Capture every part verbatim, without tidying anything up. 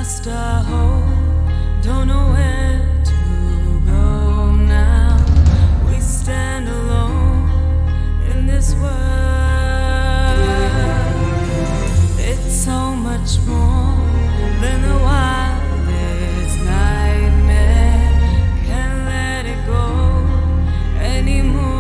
lost our hope, don't know where to go now. We stand alone in this world. It's so much more than the wildest nightmare. Can't let it go anymore.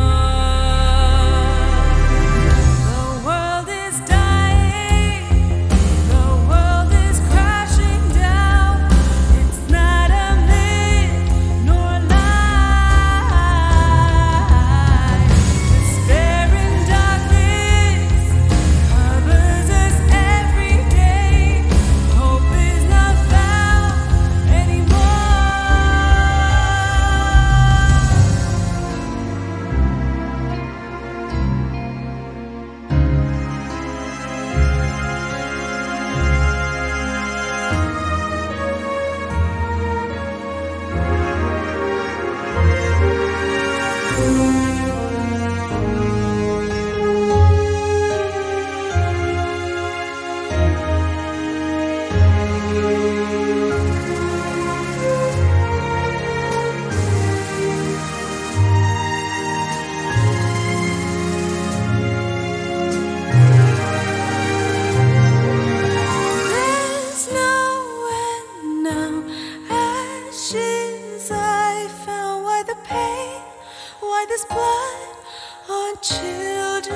This blood on children.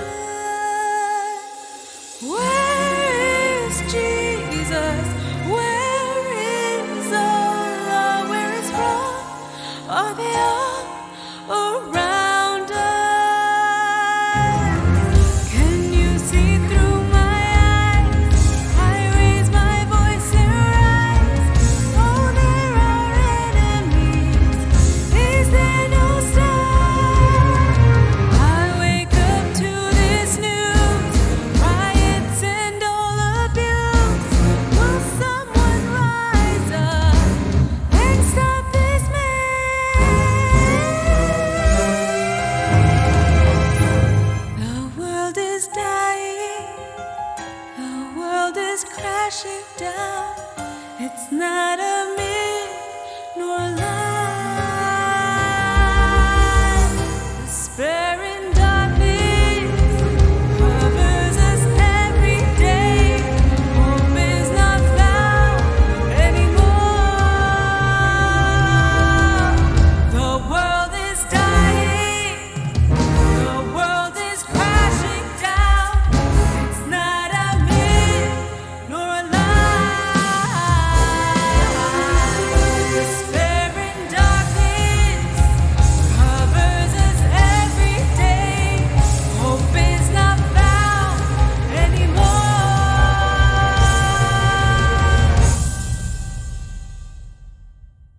Where is Jesus? Where is Allah? Where is wrong? Are they all around us? Can you see through my eyes? I raise my voice and rise. Oh, there are enemies. Is there no star? Crashing down, it's not